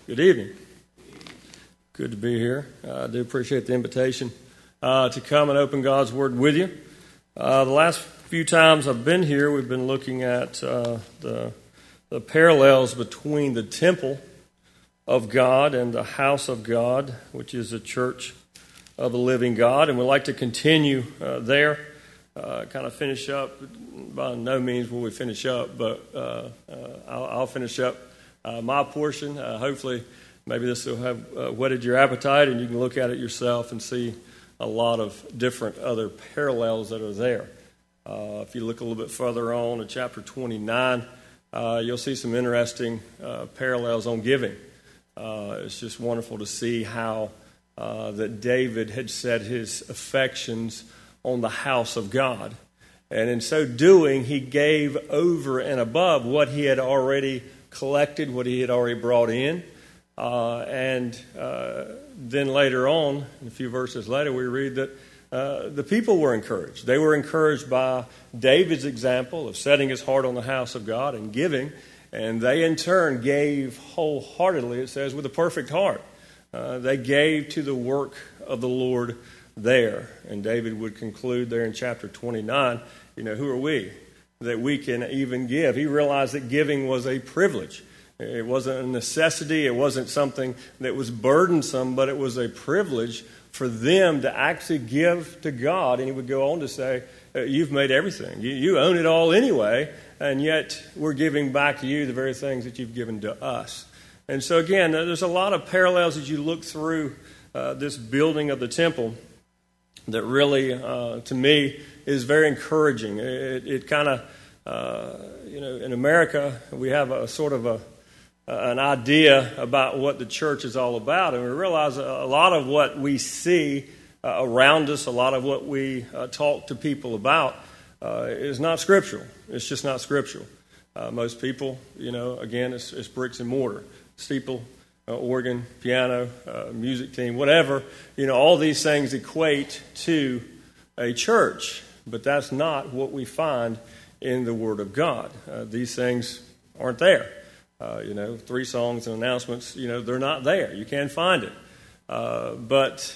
Good evening. Good to be here. I do appreciate the invitation to come and open God's Word with you. The last few times I've been here, we've been looking at the parallels between the temple of God and the house of God, which is the church of the living God. And we'd like to continue there, kind of finish up. By no means will we finish up, but I'll finish up my portion. Hopefully, maybe this will have whetted your appetite, and you can look at it yourself and see a lot of different other parallels that are there. If you look a little bit further on in chapter 29, you'll see some interesting parallels on giving. It's just wonderful to see how that David had set his affections on the house of God. And in so doing, he gave over and above what he had already collected, what he had already brought in. And then later on, a few verses later, we read that the people were encouraged. They were encouraged by David's example of setting his heart on the house of God and giving. And they in turn gave wholeheartedly, it says, with a perfect heart. They gave to the work of the Lord there. And David would conclude there in chapter 29, who are we that we can even give? He realized that giving was a privilege. It wasn't a necessity. It wasn't something that was burdensome, but it was a privilege for them to actually give to God. And he would go on to say, you've made everything. You own it all anyway, and yet we're giving back to you the very things that you've given to us. And so again, there's a lot of parallels as you look through this building of the temple that really, to me, is very encouraging. It kind of, in America, we have a sort of an idea about what the church is all about, and we realize a lot of what we see around us, a lot of what we talk to people about is not scriptural. It's just not scriptural. Most people, again, it's bricks and mortar, steeple, organ, piano, music team, whatever. All these things equate to a church, but that's not what we find in the Word of God. These things aren't there. 3 songs and announcements, they're not there. You can't find it. But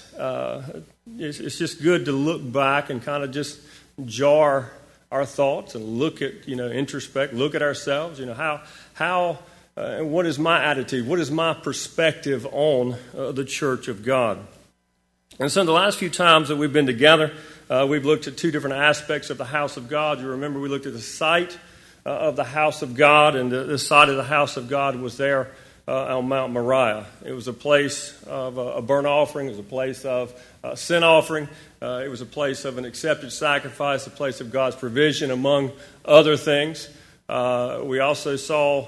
it's just good to look back and kind of just jar our thoughts and look at, introspect, look at ourselves. How and what is my attitude? What is my perspective on the church of God? And so in the last few times that we've been together, we've looked at 2 different aspects of the house of God. You remember we looked at the site of the house of God, and the site of the house of God was there on Mount Moriah. It was a place of a burnt offering. It was a place of sin offering. It was a place of an accepted sacrifice, a place of God's provision, among other things. We also saw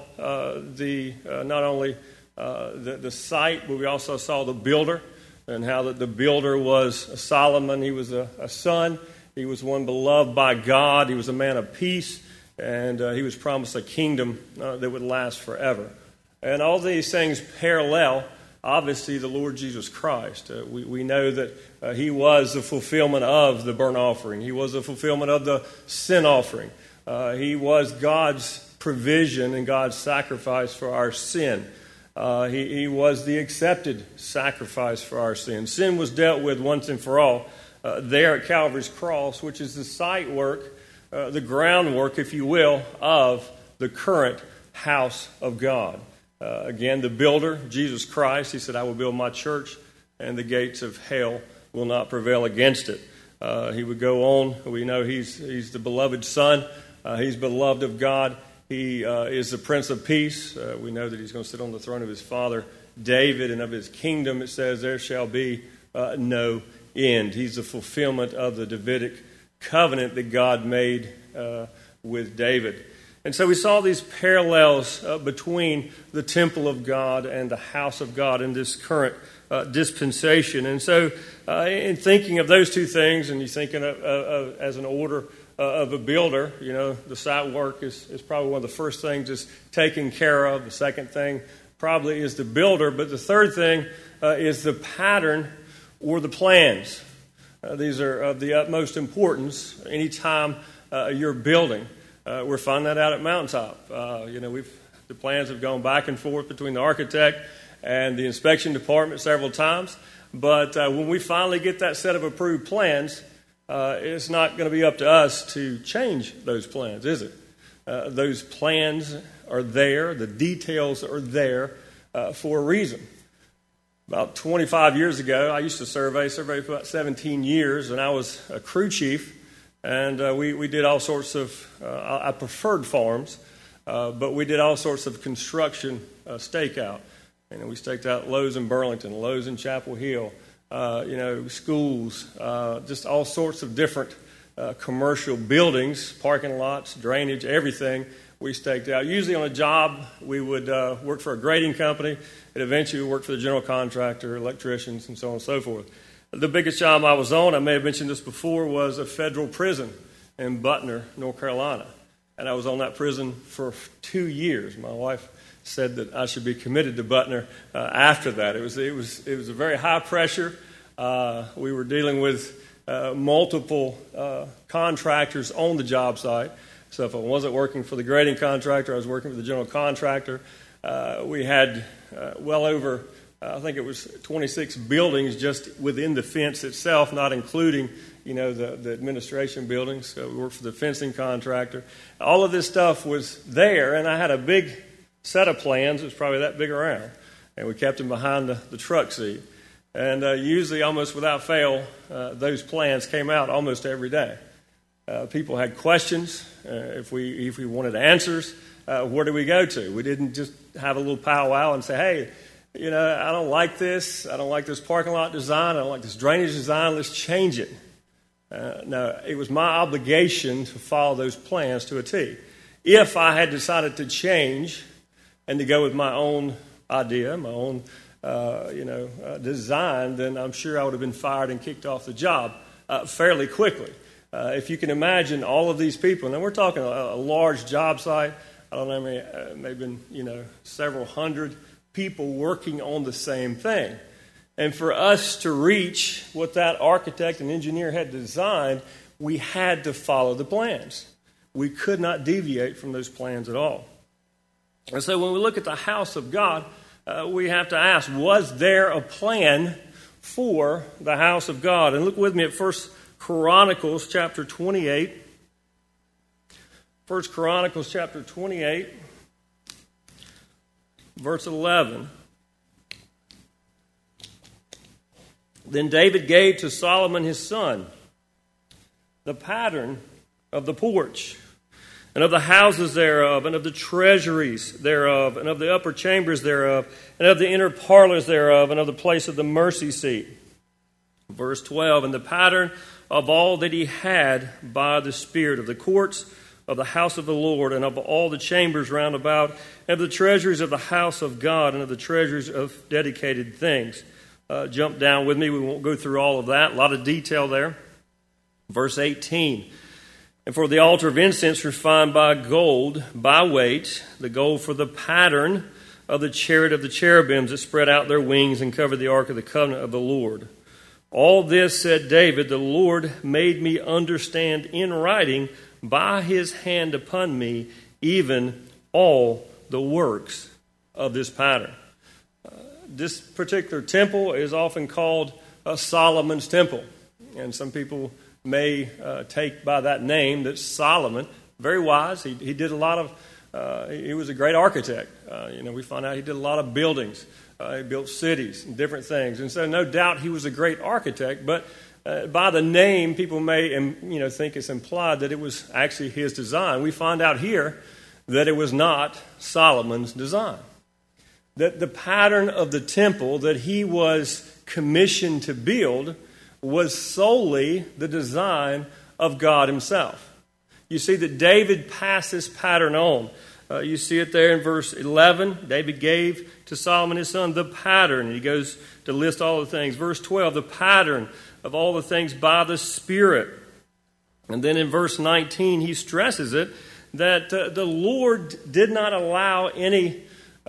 not only the site, but we also saw the builder, and how that the builder was Solomon. He was a son. He was one beloved by God. He was a man of peace, and he was promised a kingdom that would last forever. And all these things parallel, obviously, the Lord Jesus Christ. We know that he was the fulfillment of the burnt offering. He was the fulfillment of the sin offering. He was God's provision and God's sacrifice for our sin. He was the accepted sacrifice for our sin. Sin was dealt with once and for all there at Calvary's cross, which is the site work, the groundwork, if you will, of the current house of God. Again, the builder, Jesus Christ, he said, I will build my church, and the gates of hell will not prevail against it. He would go on. We know he's the beloved Son. He's beloved of God. He is the Prince of Peace. We know that he's going to sit on the throne of his father David, and of his kingdom it says there shall be no end. He's the fulfillment of the Davidic covenant that God made with David. And so we saw these parallels between the temple of God and the house of God in this current dispensation. And so in thinking of those 2 things, and you're thinking of as an order of a builder, the site work is probably one of the first things is taken care of. The second thing probably is the builder. But the third thing is the pattern or the plans. These are of the utmost importance anytime you're building. We're finding that out at Mountaintop. The plans have gone back and forth between the architect and the inspection department several times. But when we finally get that set of approved plans, it's not going to be up to us to change those plans, is it? Those plans are there. The details are there for a reason. About 25 years ago, I used to survey for about 17 years, and I was a crew chief. And we did all sorts of, I preferred farms, but we did all sorts of construction stakeout. And we staked out Lowe's in Burlington, Lowe's in Chapel Hill, schools, just all sorts of different commercial buildings, parking lots, drainage, everything we staked out. Usually on a job, we would work for a grading company, and eventually we worked for the general contractor, electricians, and so on and so forth. The biggest job I was on, I may have mentioned this before, was a federal prison in Butner, North Carolina. And I was on that prison for 2 years. My wife said that I should be committed to Butner after that. It was a very high pressure. We were dealing with multiple contractors on the job site. So if I wasn't working for the grading contractor, I was working for the general contractor. We had well over, I think it was 26 buildings just within the fence itself, not including, the administration buildings. So we worked for the fencing contractor. All of this stuff was there, and I had a big set of plans. It was probably that big around, and we kept them behind the truck seat. And usually, almost without fail, those plans came out almost every day. People had questions. If we wanted answers, where do we go to? We didn't just have a little powwow and say, hey, I don't like this. I don't like this parking lot design. I don't like this drainage design. Let's change it. No, it was my obligation to follow those plans to a T. If I had decided to change and to go with my own idea, my own design, then I'm sure I would have been fired and kicked off the job fairly quickly. If you can imagine all of these people, and we're talking a large job site, I don't know, maybe several hundred people working on the same thing. And for us to reach what that architect and engineer had designed, we had to follow the plans. We could not deviate from those plans at all. And so when we look at the house of God, we have to ask, was there a plan for the house of God? And look with me at 1 Chronicles chapter 28. 1 Chronicles chapter 28, verse 11. Then David gave to Solomon his son the pattern of the porch, and of the houses thereof, and of the treasuries thereof, and of the upper chambers thereof, and of the inner parlors thereof, and of the place of the mercy seat. Verse 12, and the pattern of all that he had by the Spirit, of the courts of the house of the Lord, and of all the chambers round about, and of the treasuries of the house of God, and of the treasuries of dedicated things. Jump down with me. We won't go through all of that. A lot of detail there. Verse 18. And for the altar of incense refined by gold, by weight, the gold for the pattern of the chariot of the cherubims that spread out their wings and covered the ark of the covenant of the Lord. All this, said David, the Lord made me understand in writing by his hand upon me, even all the works of this pattern. This particular temple is often called Solomon's temple. And some people may take by that name that Solomon, very wise, he did a lot of, he was a great architect. We find out he did a lot of buildings. He built cities and different things. And so no doubt he was a great architect, but by the name, people may think it's implied that it was actually his design. We find out here that it was not Solomon's design. That the pattern of the temple that he was commissioned to build was solely the design of God himself. You see that David passed this pattern on. You see it there in verse 11. David gave to Solomon his son the pattern. He goes to list all the things. Verse 12, the pattern of all the things by the Spirit. And then in verse 19, he stresses it that the Lord did not allow any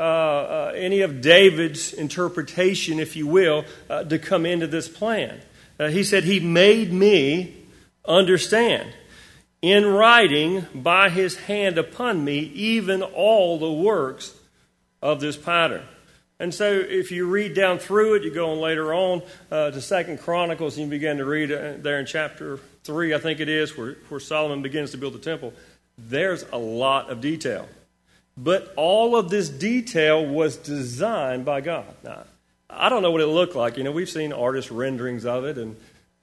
of David's interpretation, if you will, to come into this plan. He said, he made me understand in writing by his hand upon me even all the works of this pattern. And so if you read down through it, you go on later on to 2 Chronicles, and you begin to read there in chapter 3, I think it is, where Solomon begins to build the temple. There's a lot of detail. But all of this detail was designed by God. Now, I don't know what it looked like. We've seen artist renderings of it, and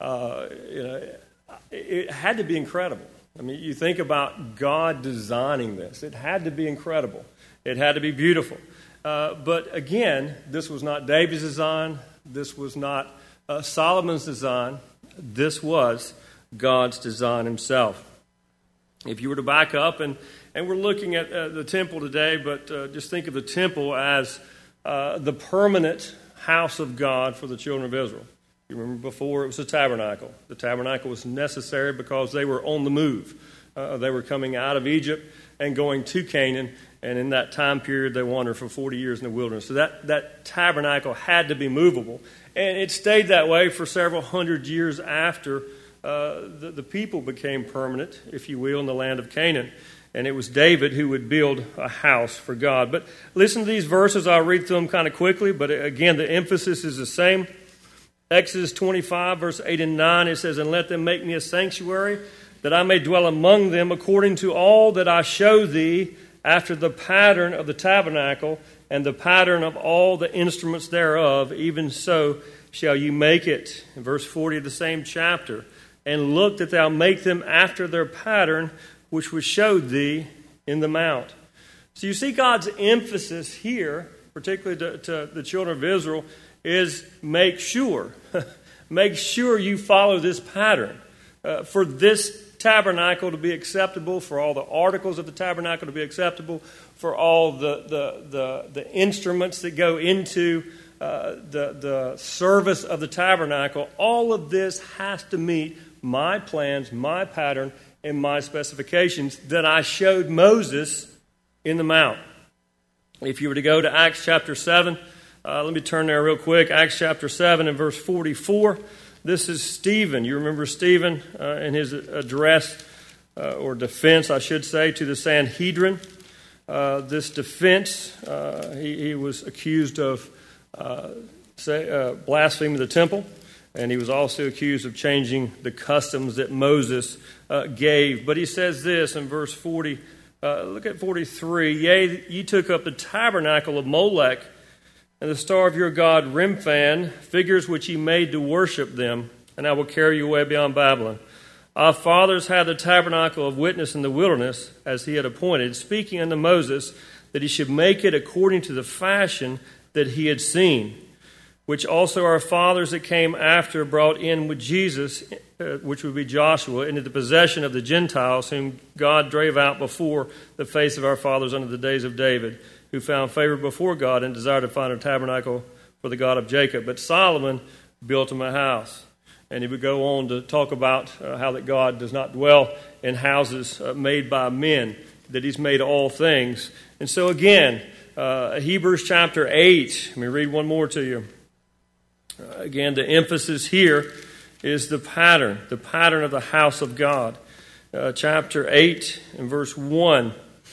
it had to be incredible. I mean, you think about God designing this. It had to be incredible. It had to be beautiful. But again, this was not David's design. This was not Solomon's design. This was God's design himself. If you were to back up, and we're looking at the temple today, but just think of the temple as the permanent house of God for the children of Israel. You remember before it was a tabernacle. The tabernacle was necessary because they were on the move. They were coming out of Egypt and going to Canaan, and in that time period they wandered for 40 years in the wilderness. So that tabernacle had to be movable. And it stayed that way for several hundred years after the people became permanent, if you will, in the land of Canaan. And it was David who would build a house for God. But listen to these verses. I'll read through them kind of quickly, but again, the emphasis is the same. Exodus 25, verse 8 and 9, it says, "And let them make me a sanctuary, that I may dwell among them according to all that I show thee, after the pattern of the tabernacle, and the pattern of all the instruments thereof, even so shall you make it." In verse 40 of the same chapter, "And look that thou make them after their pattern, which was showed thee in the mount." So you see God's emphasis here, particularly to the children of Israel, is make sure. Make sure you follow this pattern. For this tabernacle to be acceptable, for all the articles of the tabernacle to be acceptable, for all the instruments that go into the service of the tabernacle, all of this has to meet my plans, my pattern, and my specifications that I showed Moses in the mount. If you were to go to Acts chapter 7, let me turn there real quick. Acts chapter 7 and verse 44. This is Stephen. You remember Stephen in his address, or defense, I should say, to the Sanhedrin. This defense, he was accused of blaspheming the temple, and he was also accused of changing the customs that Moses gave. But he says this in verse 40, look at 43, "Yea, ye took up the tabernacle of Molech, and the star of your god Remphan, figures which ye made to worship them, and I will carry you away beyond Babylon. Our fathers had the tabernacle of witness in the wilderness, as he had appointed, speaking unto Moses, that he should make it according to the fashion that he had seen, which also our fathers that came after brought in with Jesus, which would be Joshua, into the possession of the Gentiles, whom God drave out before the face of our fathers under the days of David, who found favor before God and desired to find a tabernacle for the God of Jacob. But Solomon built him a house." And he would go on to talk about how that God does not dwell in houses made by men, that he's made all things. And so again, Hebrews chapter 8, let me read one more to you. Again, the emphasis here is the pattern of the house of God. Chapter 8 and verse 1.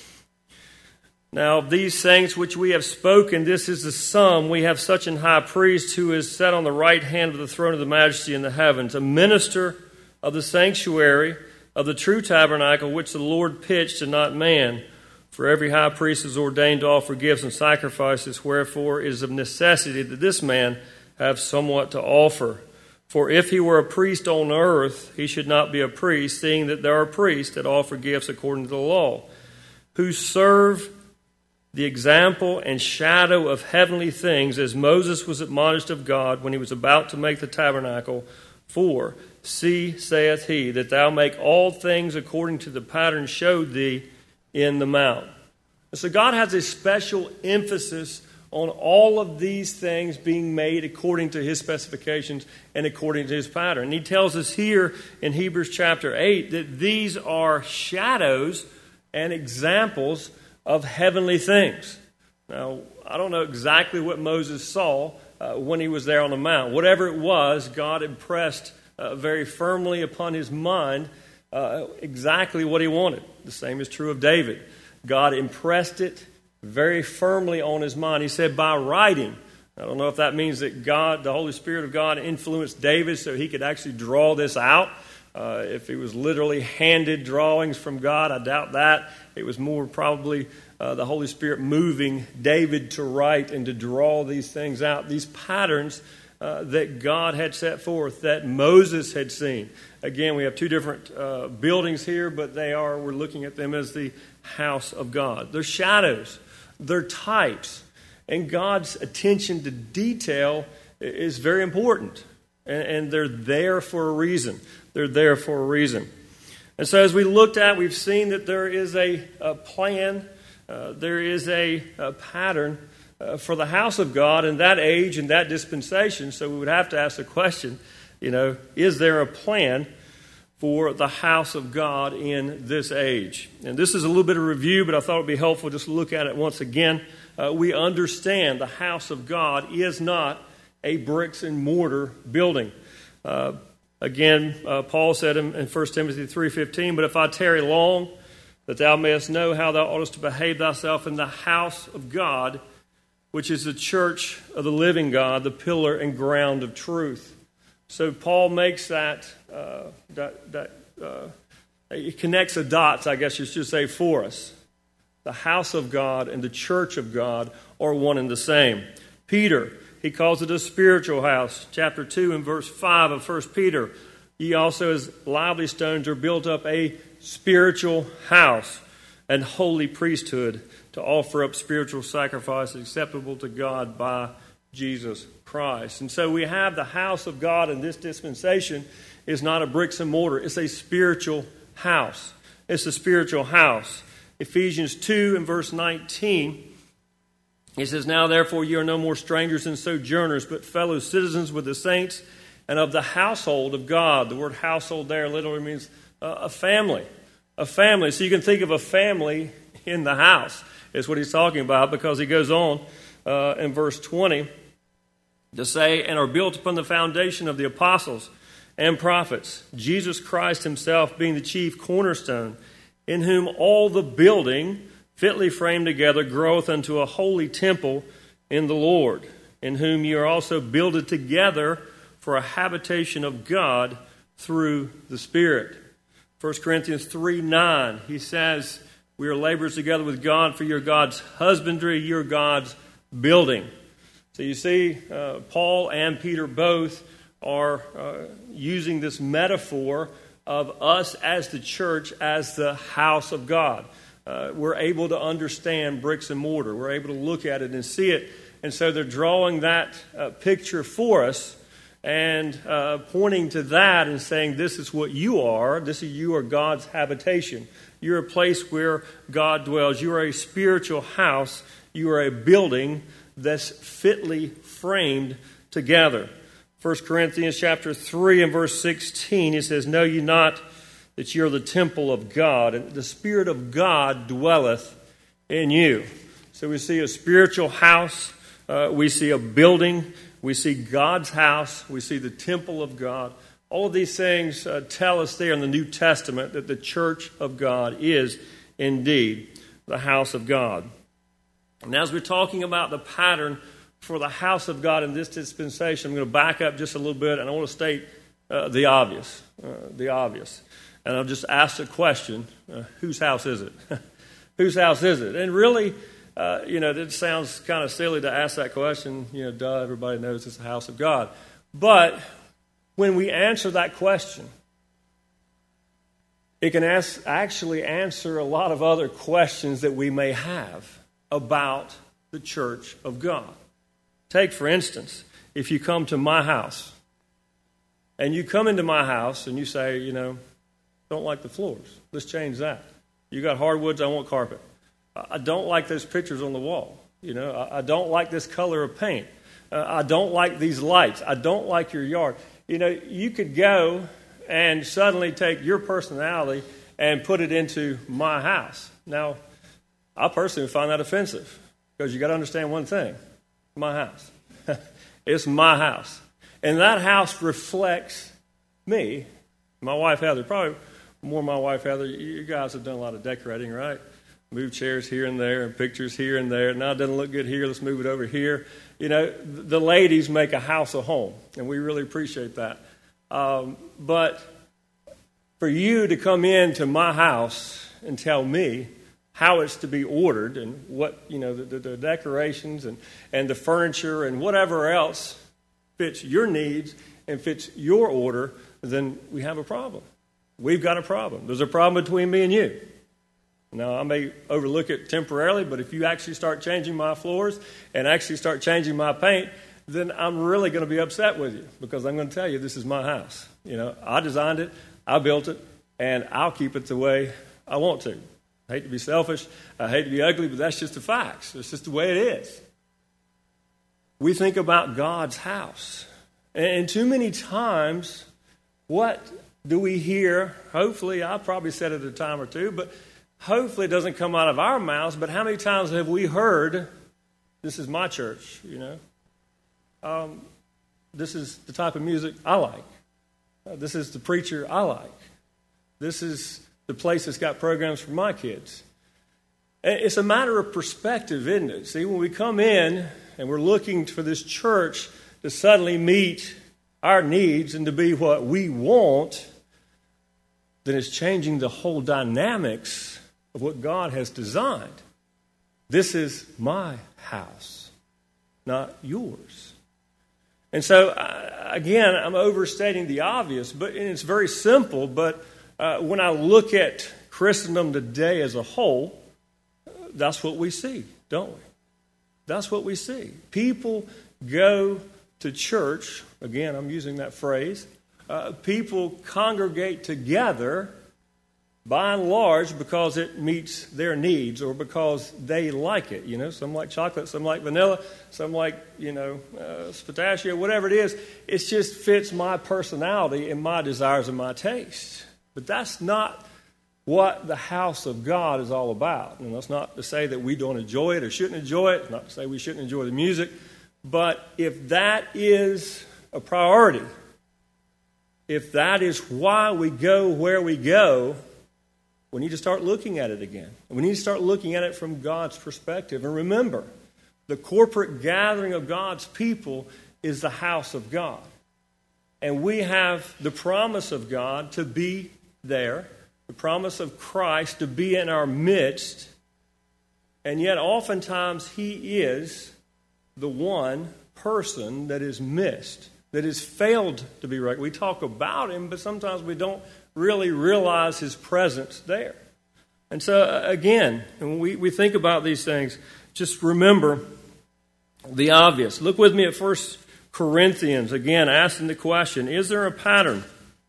"Now of these things which we have spoken, this is the sum. We have such an high priest who is set on the right hand of the throne of the majesty in the heavens, a minister of the sanctuary of the true tabernacle, which the Lord pitched and not man. For every high priest is ordained to offer gifts and sacrifices, wherefore it is of necessity that this man have somewhat to offer. For if he were a priest on earth, he should not be a priest, seeing that there are priests that offer gifts according to the law, who serve the example and shadow of heavenly things, as Moses was admonished of God when he was about to make the tabernacle. For, see, saith he, that thou make all things according to the pattern showed thee in the mount." And so God has a special emphasis on all of these things being made according to his specifications and according to his pattern. And he tells us here in Hebrews chapter 8 that these are shadows and examples of heavenly things. Now, I don't know exactly what Moses saw when he was there on the mount. Whatever it was, God impressed very firmly upon his mind exactly what he wanted. The same is true of David. God impressed it very firmly on his mind. He said, by writing. I don't know if that means that God, the Holy Spirit of God, influenced David so he could actually draw this out. If he was literally handed drawings from God, I doubt that. It was more probably the Holy Spirit moving David to write and to draw these things out, these patterns that God had set forth, that Moses had seen. Again, we have two different buildings here, but we're looking at them as the house of God. They're shadows, they're types, and God's attention to detail is very important, and they're there for a reason. They're there for a reason. And so as we looked at, we've seen that there is a plan, there is a pattern for the house of God in that age and that dispensation. So we would have to ask the question, is there a plan for the house of God in this age? And this is a little bit of review, but I thought it would be helpful just to look at it once again. We understand the house of God is not a bricks and mortar building. Again, Paul said in 1 Timothy 3:15, but if I tarry long, that thou mayest know how thou oughtest to behave thyself in the house of God, which is the church of the living God, the pillar and ground of truth. So Paul makes he connects the dots, I guess you should say, for us. The house of God and the church of God are one and the same. Peter, he calls it a spiritual house. Chapter 2 and verse 5 of 1 Peter, ye also as lively stones are built up a spiritual house and holy priesthood to offer up spiritual sacrifices acceptable to God by Jesus Christ. And so we have the house of God in this dispensation is not a bricks and mortar. It's a spiritual house. It's a spiritual house. Ephesians 2 and verse 19, he says, now therefore you are no more strangers and sojourners, but fellow citizens with the saints and of the household of God. The word household there literally means a family. A family. So you can think of a family in the house is what he's talking about, because he goes on in verse 20 to say, and are built upon the foundation of the apostles and prophets, Jesus Christ himself being the chief cornerstone, in whom all the building fitly framed together groweth unto a holy temple in the Lord, in whom you are also builded together for a habitation of God through the Spirit. 1 Corinthians 3:9, he says, we are laborers together with God, for you're God's husbandry, you're God's building. So you see, Paul and Peter both are using this metaphor of us as the church, as the house of God. We're able to understand bricks and mortar. We're able to look at it and see it. And so they're drawing that picture for us and pointing to that and saying, this is what you are. You are God's habitation. You're a place where God dwells. You are a spiritual house. You are a building that's fitly framed together. 1 Corinthians chapter 3 and verse 16, it says, know ye not that ye are the temple of God, and the Spirit of God dwelleth in you. So we see a spiritual house, we see a building, we see God's house, we see the temple of God. All of these things tell us there in the New Testament that the church of God is indeed the house of God. And as we're talking about the pattern for the house of God in this dispensation, I'm going to back up just a little bit, and I want to state the obvious. And I'll just ask the question, whose house is it? Whose house is it? And really, it sounds kind of silly to ask that question. Everybody knows it's the house of God. But when we answer that question, it can actually answer a lot of other questions that we may have about the church of God. Take, for instance, if you come to my house, and you come into my house and you say, don't like the floors. Let's change that. You got hardwoods, I want carpet. I don't like those pictures on the wall. I don't like this color of paint. I don't like these lights. I don't like your yard. You could go and suddenly take your personality and put it into my house. Now, I personally find that offensive, because you got to understand one thing. My house. It's my house. And that house reflects me, my wife Heather. Probably more my wife Heather. You guys have done a lot of decorating, right? Move chairs here and there and pictures here and there. Now it doesn't look good here. Let's move it over here. You know, the ladies make a house a home, and we really appreciate that. But for you to come into my house and tell me how it's to be ordered and what, you know, the decorations and the furniture and whatever else fits your needs and fits your order, then we have a problem. We've got a problem. There's a problem between me and you. Now, I may overlook it temporarily, but if you actually start changing my floors and actually start changing my paint, then I'm really going to be upset with you because I'm going to tell you this is my house. You know, I designed it, I built it, and I'll keep it the way I want to. I hate to be selfish, I hate to be ugly, but that's just the facts. It's just the way it is. We think about God's house. And too many times, what do we hear? Hopefully, I probably said it a time or two, but hopefully it doesn't come out of our mouths, but how many times have we heard, this is my church, you know? This is the type of music I like. This is the preacher I like. This is the place that's got programs for my kids. It's a matter of perspective, isn't it? See, when we come in and we're looking for this church to suddenly meet our needs and to be what we want, then it's changing the whole dynamics of what God has designed. This is my house, not yours. And so, again, I'm overstating the obvious, but and it's very simple, but when I look at Christendom today as a whole, that's what we see, don't we? That's what we see. People go to church, again, I'm using that phrase, people congregate together by and large because it meets their needs or because they like it. You know, some like chocolate, some like vanilla, some like, pistachio, whatever it is. It just fits my personality and my desires and my taste. But that's not what the house of God is all about. And that's not to say that we don't enjoy it or shouldn't enjoy it. It's not to say we shouldn't enjoy the music. But if that is a priority, if that is why we go where we go, we need to start looking at it again. We need to start looking at it from God's perspective. And remember, the corporate gathering of God's people is the house of God. And we have the promise of God to be there, the promise of Christ to be in our midst. And yet oftentimes He is the one person that is missed, that has failed to be right. We talk about Him, but sometimes we don't really realize His presence there. And so, again, when we think about these things, just remember the obvious. Look with me at 1 Corinthians, again, asking the question, is there a pattern?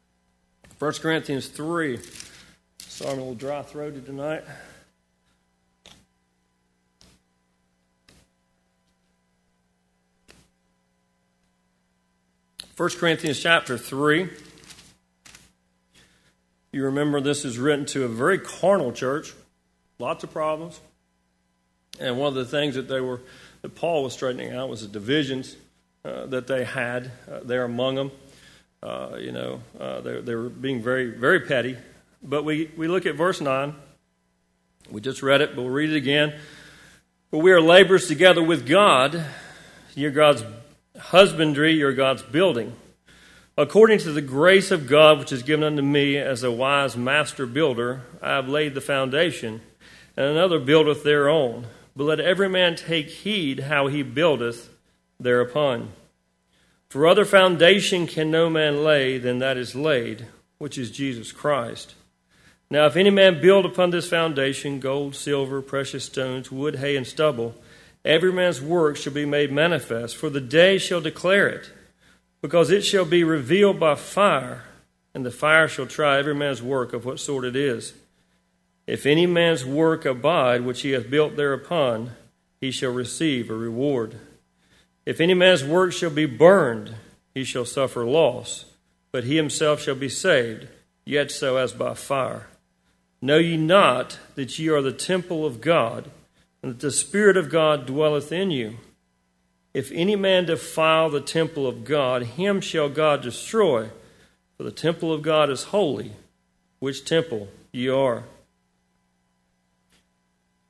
1 Corinthians 3. Sorry, I'm a little dry-throated tonight. First Corinthians chapter 3. You remember this is written to a very carnal church, lots of problems. And one of the things that Paul was straightening out was the divisions that they had there among them. They were being very, very petty. But we look at verse 9. We just read it, but we'll read it again. For we are laborers together with God. You're God's husbandry, you're God's building. According to the grace of God which is given unto me as a wise master builder, I have laid the foundation, and another buildeth thereon. But let every man take heed how he buildeth thereupon. For other foundation can no man lay than that is laid, which is Jesus Christ. Now if any man build upon this foundation gold, silver, precious stones, wood, hay, and stubble, every man's work shall be made manifest, for the day shall declare it, because it shall be revealed by fire, and the fire shall try every man's work of what sort it is. If any man's work abide, which he hath built thereupon, he shall receive a reward. If any man's work shall be burned, he shall suffer loss, but he himself shall be saved, yet so as by fire. Know ye not that ye are the temple of God, and that the Spirit of God dwelleth in you? If any man defile the temple of God, him shall God destroy. For the temple of God is holy, which temple ye are.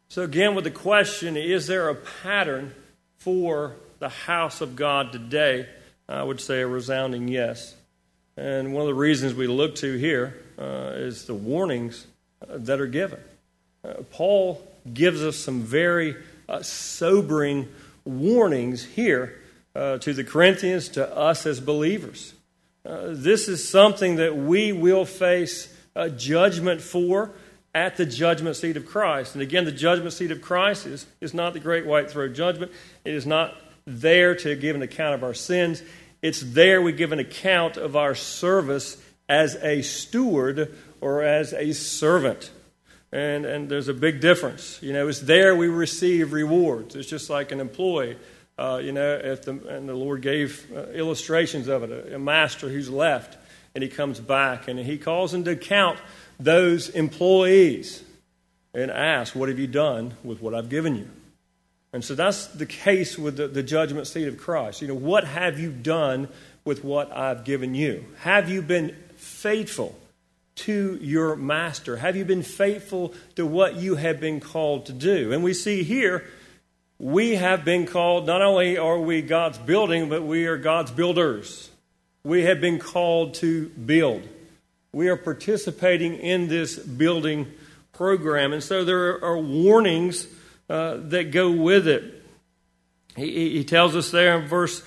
So again, with the question, is there a pattern for the house of God today? I would say a resounding yes. And one of the reasons we look to here is the warnings that are given. Paul gives us some very sobering warnings here to the Corinthians, to us as believers. This is something that we will face judgment for at the judgment seat of Christ. And again, the judgment seat of Christ is not the great white throne judgment. It is not there to give an account of our sins. It's there we give an account of our service as a steward or as a servant. And there's a big difference. It's there we receive rewards. It's just like an employee. And the Lord gave illustrations of it. A master who's left and he comes back and he calls into account those employees and asks, what have you done with what I've given you? And so that's the case with the judgment seat of Christ. What have you done with what I've given you? Have you been faithful to your master? Have you been faithful to what you have been called to do? And we see here, we have been called, not only are we God's building, but we are God's builders. We have been called to build. We are participating in this building program. And so there are warnings that go with it. He tells us there in verse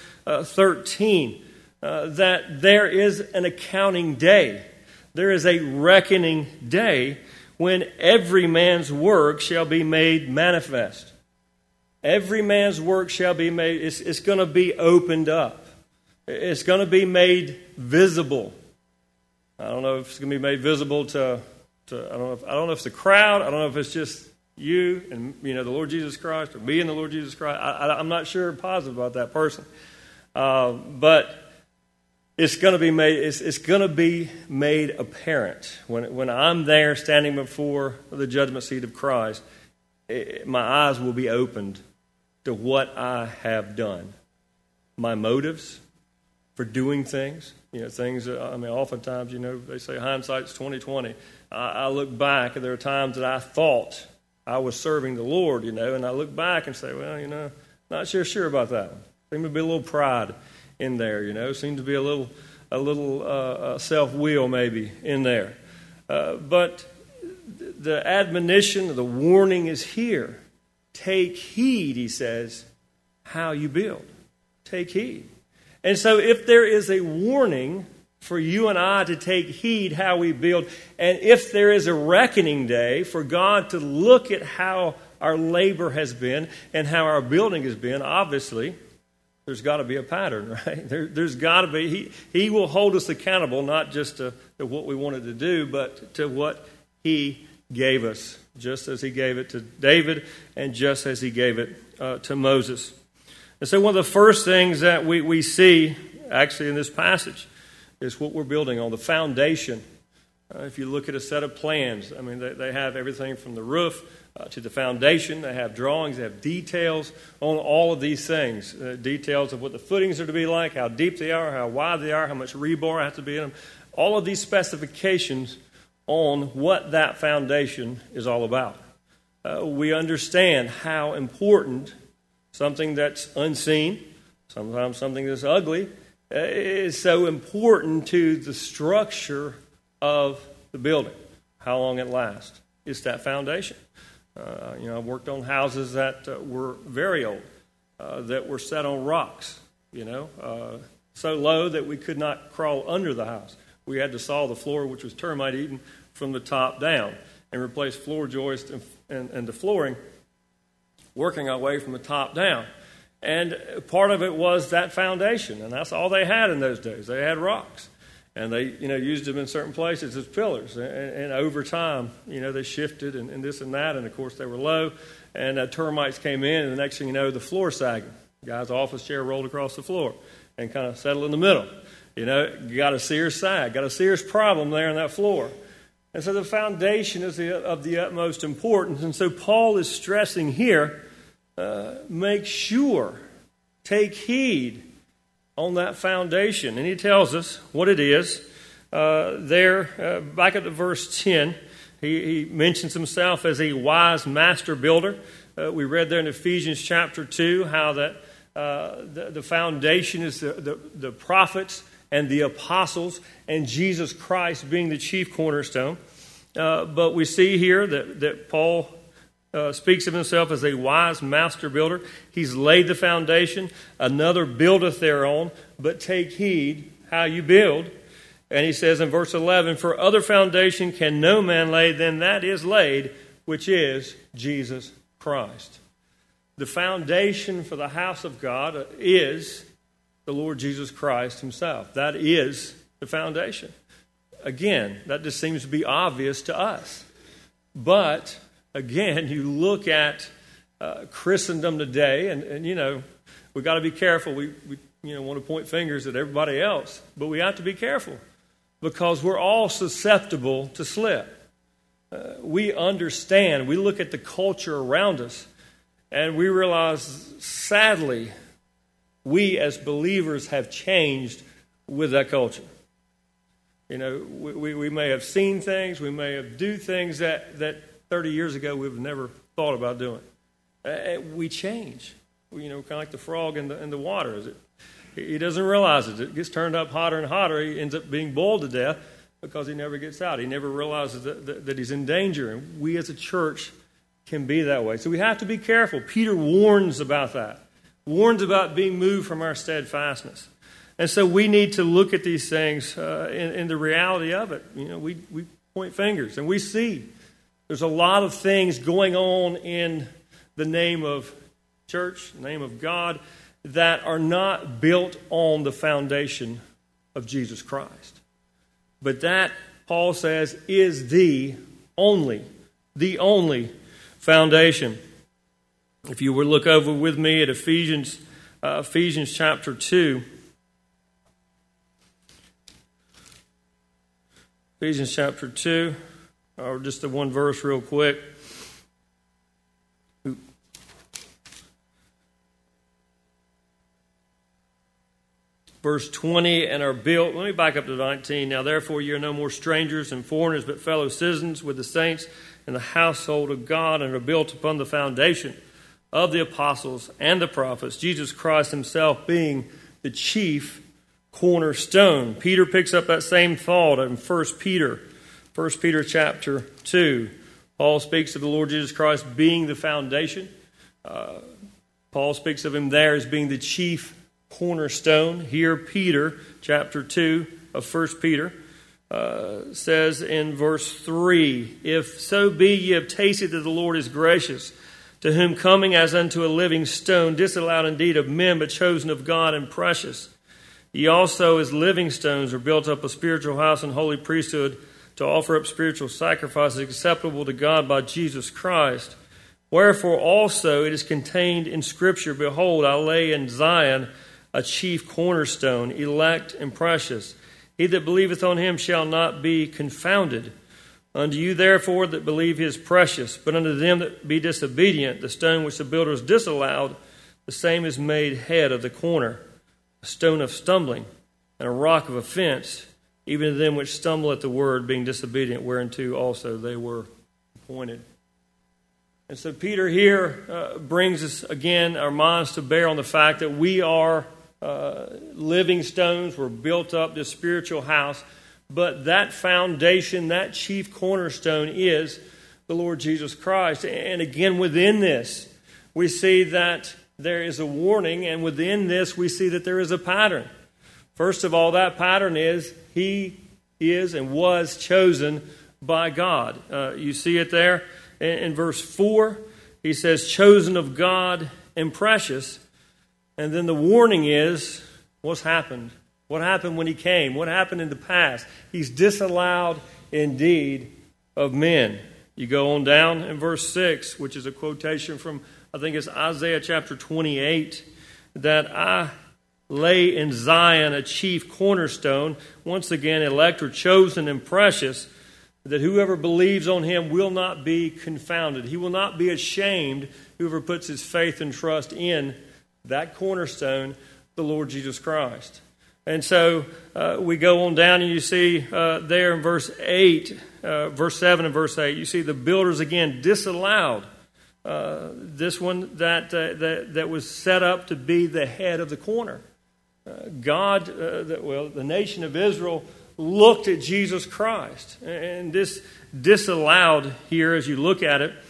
13 that there is an accounting day. There is a reckoning day when every man's work shall be made manifest. Every man's work shall be made, it's going to be opened up. It's going to be made visible. I don't know if it's going to be made visible to I don't know if it's the crowd. I don't know if it's just you and the Lord Jesus Christ, or me and the Lord Jesus Christ. I'm not sure positive about that person, but it's going to be made. It's going to be made apparent when I'm there standing before the judgment seat of Christ. My eyes will be opened to what I have done, my motives for doing things. Things. Oftentimes, they say hindsight's 20/20. I look back, and there are times that I thought I was serving the Lord, and I look back and say, well, not sure about that one. Seemed to be a little pride in there, seemed to be a little self-will maybe in there. But the admonition, the warning is here. Take heed, he says, how you build. Take heed. And so if there is a warning for you and I to take heed how we build, and if there is a reckoning day for God to look at how our labor has been and how our building has been, obviously, there's got to be a pattern, right? There's got to be. He will hold us accountable, not just to what we wanted to do, but to what he gave us, just as he gave it to David and just as he gave it to Moses. And so one of the first things that we see, actually, in this passage is what we're building on, the foundation. If you look at a set of plans, they have everything from the roof to the foundation. They have drawings, they have details on all of these things. Details of what the footings are to be like, how deep they are, how wide they are, how much rebar has to be in them. All of these specifications on what that foundation is all about. We understand how important something that's unseen, sometimes something that's ugly, is so important to the structure of the building, how long it lasts. It's that foundation. I've worked on houses that were very old, that were set on rocks, so low that we could not crawl under the house. We had to saw the floor, which was termite eaten, from the top down, and replace floor joists and the flooring, working our way from the top down. And part of it was that foundation, and that's all they had in those days. They had rocks, and they used them in certain places as pillars. And over time, they shifted and this and that, and of course they were low, and termites came in, and the next thing you know, the floor sagging. The guy's office chair rolled across the floor and kind of settled in the middle. You got a Sears sag, got a Sears problem there in that floor. And so the foundation is of the utmost importance. And so Paul is stressing here, make sure, take heed on that foundation. And he tells us what it is. Back at the verse 10, He mentions himself as a wise master builder. We read there in Ephesians chapter 2 how that the foundation is the prophets and the apostles, and Jesus Christ being the chief cornerstone. But we see here that Paul speaks of himself as a wise master builder. He's laid the foundation, another buildeth thereon, but take heed how you build. And he says in verse 11, for other foundation can no man lay than that is laid, which is Jesus Christ. The foundation for the house of God is the Lord Jesus Christ himself. That is the foundation. Again, that just seems to be obvious to us. But, again, you look at Christendom today, and you know, we've got to be careful. We want to point fingers at everybody else, but we have to be careful because we're all susceptible to slip. We understand. We look at the culture around us, and we realize, sadly, we as believers have changed with that culture. You know, we may have seen things, we may have do things that 30 years ago we've never thought about doing. We change. You know, kind of like the frog in the water. He doesn't realize it. It gets turned up hotter and hotter. He ends up being boiled to death because he never gets out. He never realizes that he's in danger. And we as a church can be that way. So we have to be careful. Peter warns about that. Warns about being moved from our steadfastness. And so we need to look at these things in the reality of it. You know, we point fingers and we see there's a lot of things going on in the name of church, the name of God, that are not built on the foundation of Jesus Christ. But that, Paul says, is the only foundation. If you would look over with me at Ephesians chapter 2. Ephesians chapter 2, or just the one verse real quick. Verse 20, and are built, let me back up to 19. Now therefore you are no more strangers and foreigners, but fellow citizens with the saints in the household of God, and are built upon the foundation of the apostles and the prophets, Jesus Christ himself being the chief cornerstone. Peter picks up that same thought in 1 Peter chapter 2. Paul speaks of the Lord Jesus Christ being the foundation. Paul speaks of him there as being the chief cornerstone. Here Peter, chapter 2 of 1 Peter, says in verse 3, if so be ye have tasted that the Lord is gracious, to whom coming as unto a living stone, disallowed indeed of men, but chosen of God and precious, ye also as living stones are built up a spiritual house and holy priesthood, to offer up spiritual sacrifices acceptable to God by Jesus Christ. Wherefore also it is contained in Scripture, behold, I lay in Zion a chief cornerstone, elect and precious. He that believeth on him shall not be confounded. Unto you therefore that believe he is precious, but unto them that be disobedient, the stone which the builders disallowed, the same is made head of the corner, a stone of stumbling, and a rock of offense, even to them which stumble at the word, being disobedient, whereunto also they were appointed. And so Peter here brings us again our minds to bear on the fact that we are living stones. We're built up this spiritual house, but that foundation, that chief cornerstone is the Lord Jesus Christ. And again, within this, we see that there is a warning, and within this, we see that there is a pattern. First of all, that pattern is he is and was chosen by God. You see it there in verse 4. He says, chosen of God and precious. And then the warning is, what's happened? What happened when he came? What happened in the past? He's disallowed indeed of men. You go on down in verse 6, which is a quotation from, I think it's Isaiah chapter 28, that I lay in Zion a chief cornerstone, once again elect or chosen and precious, that whoever believes on him will not be confounded. He will not be ashamed, whoever puts his faith and trust in that cornerstone, the Lord Jesus Christ. And so we go on down and you see there in verse 7 and verse 8, you see the builders again disallowed this one that was set up to be the head of the corner. The nation of Israel looked at Jesus Christ. And this disallowed here, as you look at it,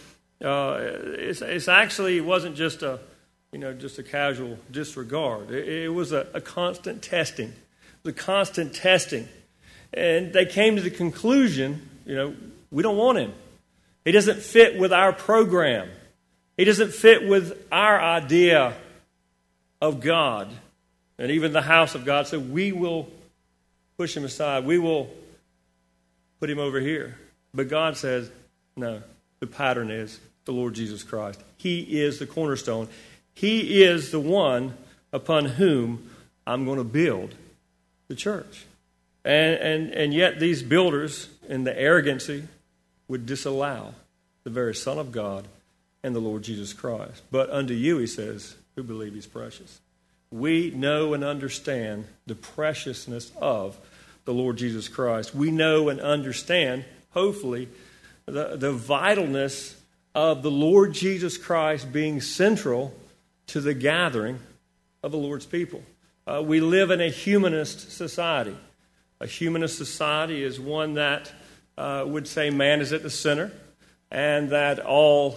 it's actually, it wasn't just a casual disregard. It was a constant testing. It was a constant testing. And they came to the conclusion, we don't want him. He doesn't fit with our program. He doesn't fit with our idea of God. And even the house of God said, we will push him aside. We will put him over here. But God says, no, the pattern is the Lord Jesus Christ. He is the cornerstone. He is the one upon whom I'm going to build the church. And yet these builders, in the arrogancy, would disallow the very Son of God and the Lord Jesus Christ. But unto you, he says, who believe he's precious. We know and understand the preciousness of the Lord Jesus Christ. We know and understand, hopefully, the vitalness of the Lord Jesus Christ being central to the gathering of the Lord's people. We live in a humanist society. A humanist society is one that would say man is at the center and that all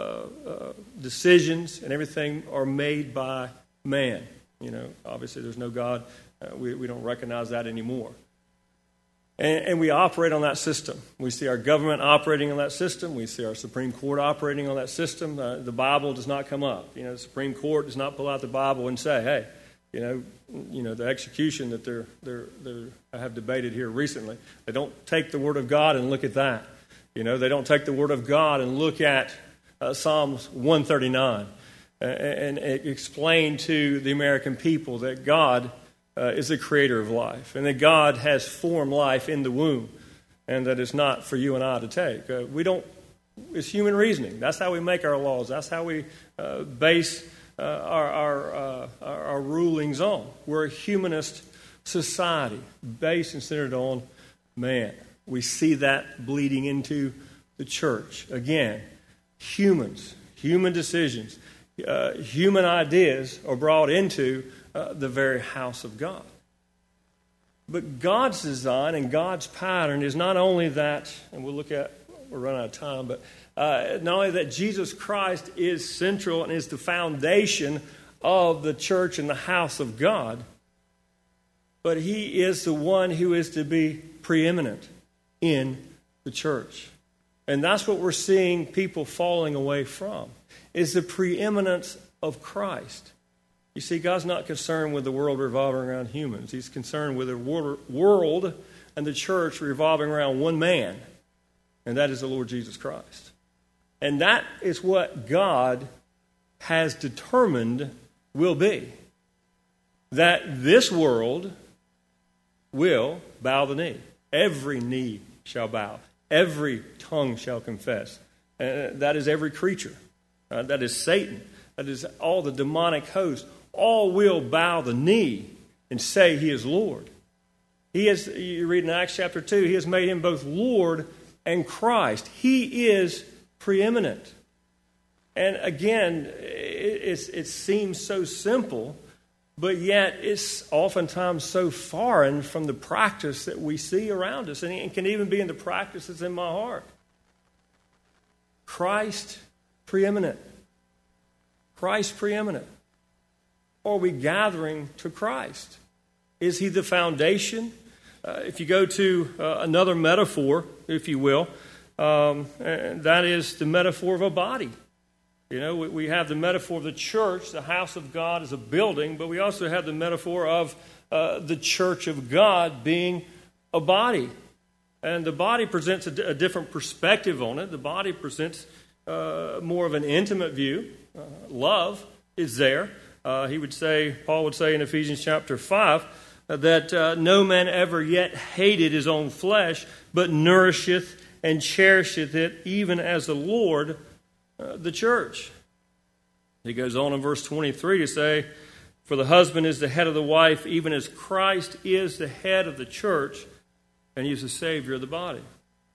decisions and everything are made by man. Obviously there's no God. We don't recognize that anymore. And we operate on that system. We see our government operating on that system. We see our Supreme Court operating on that system. The Bible does not come up. The Supreme Court does not pull out the Bible and say, hey, the execution that I have debated here recently. They don't take the Word of God and look at that. They don't take the Word of God and look at Psalms 139 and explain to the American people that God is the creator of life, and that God has formed life in the womb, and that it's not for you and I to take. It's human reasoning. That's how we make our laws. That's how we base our rulings on. We're a humanist society, based and centered on man. We see that bleeding into the church. Again, humans, human decisions, human ideas are brought into the very house of God. But God's design and God's pattern is not only that, and we're running out of time, but not only that Jesus Christ is central and is the foundation of the church and the house of God, but he is the one who is to be preeminent in the church. And that's what we're seeing people falling away from, is the preeminence of Christ. You see, God's not concerned with the world revolving around humans. He's concerned with the world and the church revolving around one man, and that is the Lord Jesus Christ. And that is what God has determined will be. That this world will bow the knee. Every knee shall bow. Every tongue shall confess. That is every creature. That is Satan. That is all the demonic host. All will bow the knee and say he is Lord. You read in Acts chapter 2, he has made him both Lord and Christ. He is preeminent. And again, it seems so simple, but yet it's oftentimes so foreign from the practice that we see around us. And it can even be in the practice that's in my heart. Christ preeminent. Christ preeminent. Or are we gathering to Christ? Is he the foundation? If you go to another metaphor, if you will, that is the metaphor of a body. We have the metaphor of the church, the house of God as a building, but we also have the metaphor of the church of God being a body. And the body presents a different perspective on it. The body presents more of an intimate view. Love is there. Paul would say in Ephesians chapter 5, that no man ever yet hated his own flesh, but nourisheth and cherisheth it, even as the Lord the church. He goes on in verse 23 to say, For the husband is the head of the wife, even as Christ is the head of the church, and he is the Savior of the body.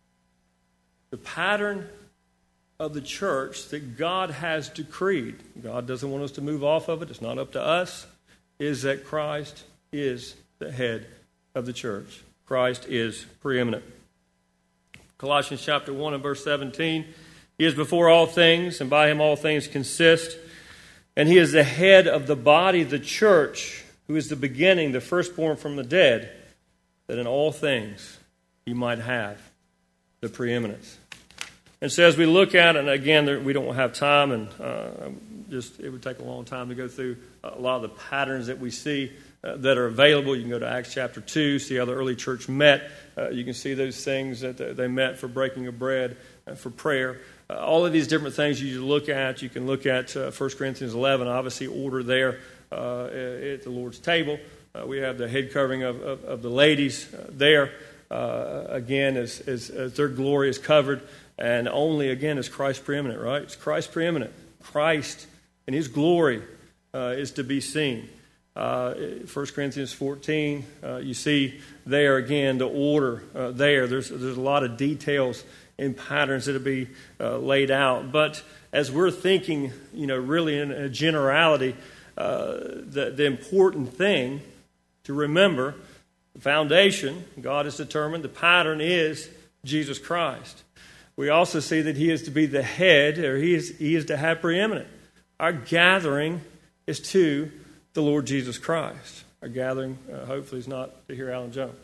The pattern of the church that God has decreed, God doesn't want us to move off of it, it's not up to us, is that Christ is the head of the church. Christ is preeminent. Colossians chapter 1 and verse 17, he is before all things, and by him all things consist. And he is the head of the body, the church, who is the beginning, the firstborn from the dead, that in all things he might have the preeminence. And so as we look at it, and again, we don't have time, and it would take a long time to go through a lot of the patterns that we see that are available. You can go to Acts chapter 2, see how the early church met. You can see those things that they met for breaking of bread, for prayer. All of these different things you look at. You can look at 1 Corinthians 11, obviously order there at the Lord's table. We have the head covering of the ladies there. Again, as their glory is covered. And only, again, is Christ preeminent, right? It's Christ preeminent. Christ and his glory is to be seen. 1 Corinthians 14, you see there again the order there. There's a lot of details and patterns that will be laid out. But as we're thinking, really in a generality, the important thing to remember, the foundation, God has determined, the pattern is Jesus Christ. We also see that he is to be the head, or he is to have preeminent. Our gathering is to the Lord Jesus Christ. Our gathering, hopefully, is not to hear Alan Jones.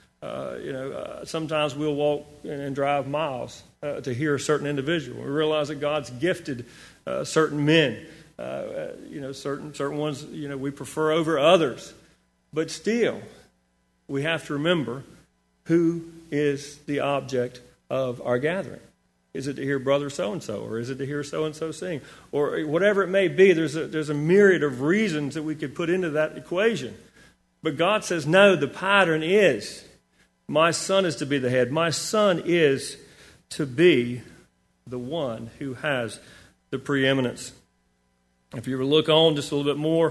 Sometimes we'll walk and drive miles to hear a certain individual. We realize that God's gifted certain men, certain ones we prefer over others. But still, we have to remember who is the object of our gathering. Is it to hear brother so-and-so, or is it to hear so-and-so sing? Or whatever it may be, there's a myriad of reasons that we could put into that equation. But God says, no, the pattern is, my son is to be the head. My son is to be the one who has the preeminence. If you were to look on just a little bit more,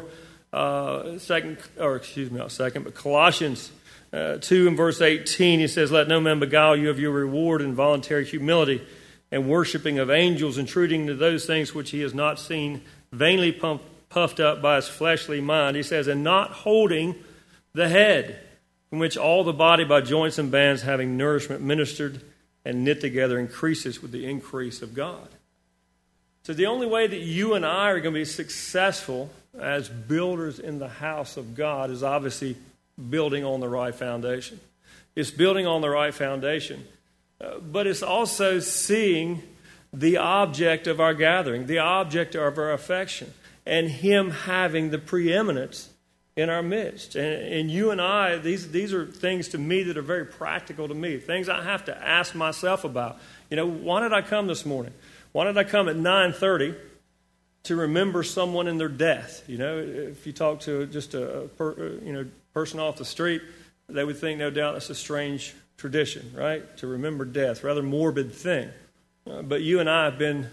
Colossians 2 and verse 18, he says, let no man beguile you of your reward in voluntary humility and worshiping of angels, intruding into those things which he has not seen, vainly puffed up by his fleshly mind. He says, and not holding the head, from which all the body by joints and bands, having nourishment ministered and knit together, increases with the increase of God. So the only way that you and I are going to be successful as builders in the house of God is obviously building on the right foundation. It's building on the right foundation. But it's also seeing the object of our gathering, the object of our affection, and him having the preeminence in our midst. And you and I, these are things to me that are very practical to me, things I have to ask myself about. Why did I come this morning? Why did I come at 9:30 to remember someone in their death? If you talk to just a person off the street, they would think, no doubt, that's a strange tradition, right? To remember death, rather morbid thing. But you and I have been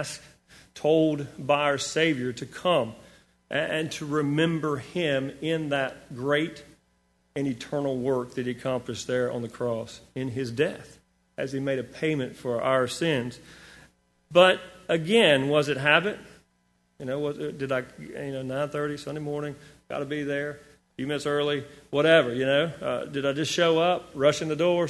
told by our Savior to come and to remember him in that great and eternal work that he accomplished there on the cross in his death, as he made a payment for our sins. But again, was it habit? Did I 9:30 Sunday morning, got to be there? You miss early, whatever, Did I just show up, rush in the door?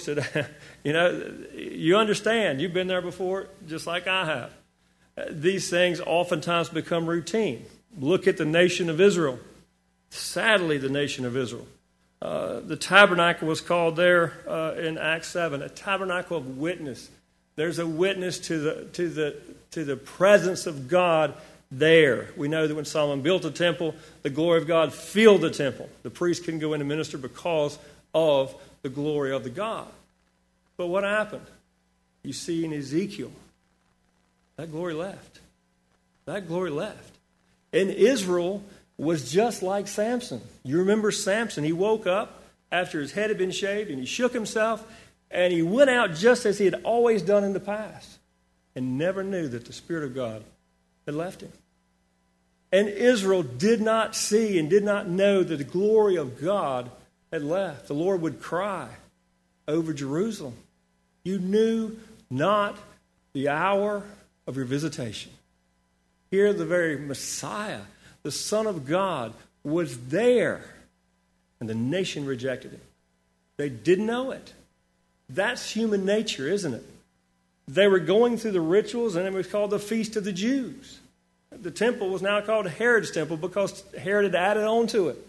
You understand. You've been there before, just like I have. These things oftentimes become routine. Look at the nation of Israel. Sadly, the nation of Israel. The tabernacle was called there in Acts 7, a tabernacle of witness. There's a witness to the presence of God there. We know that when Solomon built the temple, the glory of God filled the temple. The priest couldn't go in and minister because of the glory of the God. But what happened? You see in Ezekiel, that glory left. That glory left. And Israel was just like Samson. You remember Samson. He woke up after his head had been shaved, and he shook himself, and he went out just as he had always done in the past, and never knew that the Spirit of God had left him. And Israel did not see and did not know that the glory of God had left. The Lord would cry over Jerusalem, "You knew not the hour of your visitation." Here the very Messiah, the Son of God, was there, and the nation rejected him. They didn't know it. That's human nature, isn't it? They were going through the rituals, and it was called the Feast of the Jews. The temple was now called Herod's temple because Herod had added on to it.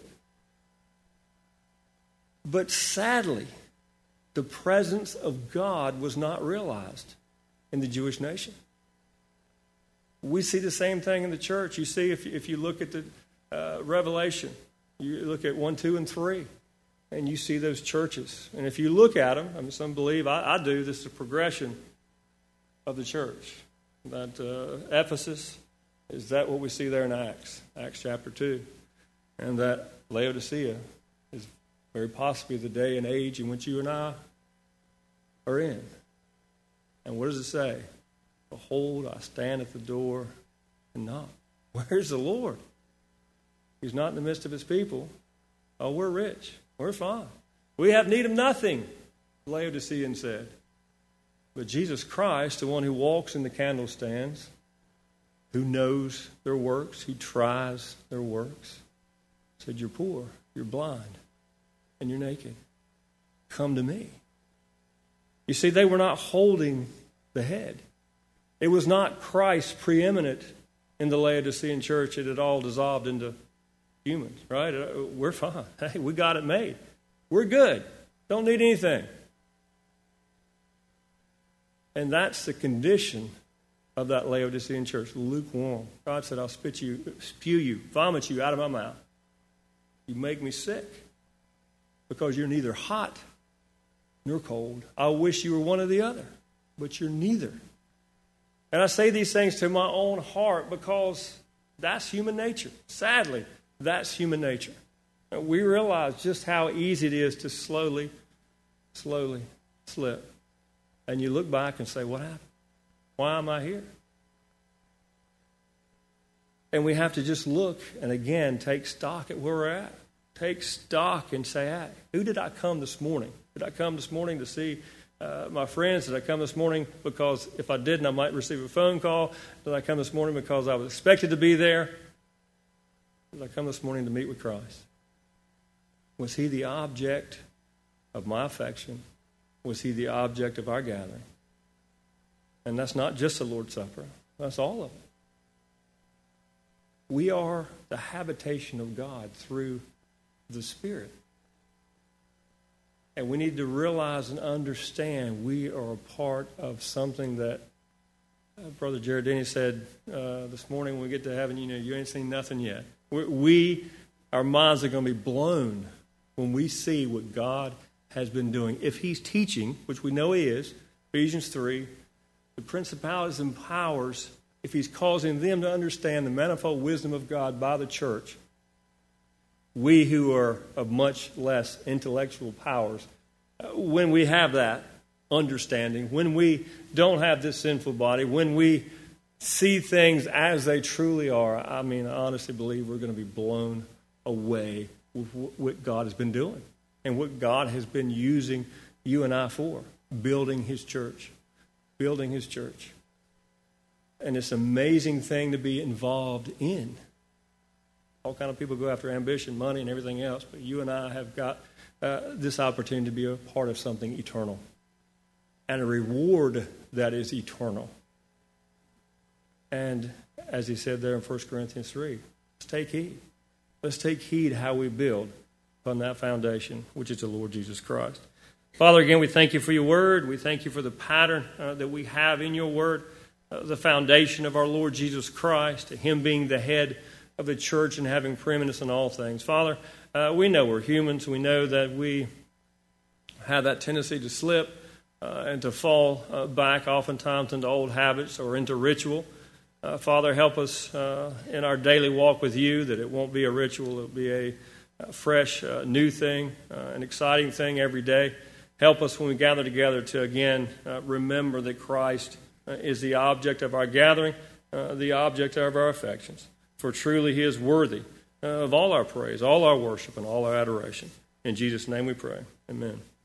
But sadly, the presence of God was not realized in the Jewish nation. We see the same thing in the church. You see, if you look at the Revelation, you look at 1, 2, and 3, and you see those churches. And if you look at them, I mean, some believe, I do, this is a progression of the church. That Ephesus, is that what we see there in Acts chapter 2? And that Laodicea is very possibly the day and age in which you and I are in. And what does it say? "Behold, I stand at the door and knock." Where's the Lord? He's not in the midst of his people. Oh, we're rich. We're fine. We have need of nothing, the Laodicean said. But Jesus Christ, the one who walks in the candlestands, who knows their works, who tries their works, said, "You're poor, you're blind, and you're naked. Come to me." You see, they were not holding the head. It was not Christ preeminent in the Laodicean church. It had all dissolved into humans, right? We're fine. Hey, we got it made. We're good. Don't need anything. And that's the condition of that Laodicean church, lukewarm. God said, "I'll spew you, vomit you out of my mouth. You make me sick because you're neither hot nor cold. I wish you were one or the other, but you're neither." And I say these things to my own heart because that's human nature. Sadly, that's human nature. And we realize just how easy it is to slowly slip. And you look back and say, "What happened? Why am I here?" And we have to just look and again take stock at where we're at. Take stock and say, "Hey, who did I come this morning? Did I come this morning to see my friends? Did I come this morning because if I didn't, I might receive a phone call? Did I come this morning because I was expected to be there? Did I come this morning to meet with Christ? Was he the object of my affection? Was he the object of our gathering?" And that's not just the Lord's Supper. That's all of it. We are the habitation of God through the Spirit. And we need to realize and understand we are a part of something that Brother Jared Denny said this morning when we get to heaven, you ain't seen nothing yet. Our minds are going to be blown when we see what God has been doing. If he's teaching, which we know he is, Ephesians 3, the principalities and powers, if he's causing them to understand the manifold wisdom of God by the church, we who are of much less intellectual powers, when we have that understanding, when we don't have this sinful body, when we see things as they truly are, I honestly believe we're going to be blown away with what God has been doing and what God has been using you and I for, building his church. Building his church. And it's an amazing thing to be involved in. All kind of people go after ambition, money, and everything else, but you and I have got this opportunity to be a part of something eternal and a reward that is eternal. And as he said there in 1 Corinthians 3, let's take heed. Let's take heed how we build upon that foundation, which is the Lord Jesus Christ. Father, again, we thank you for your word. We thank you for the pattern that we have in your word, the foundation of our Lord Jesus Christ, him being the head of the church and having preeminence in all things. Father, we know we're humans. We know that we have that tendency to slip and to fall back oftentimes into old habits or into ritual. Father, help us in our daily walk with you, that it won't be a ritual. It'll be a fresh, new thing, an exciting thing every day. Help us when we gather together to, again, remember that Christ is the object of our gathering, the object of our affections. for truly he is worthy of all our praise, all our worship, and all our adoration. In Jesus' name we pray. Amen.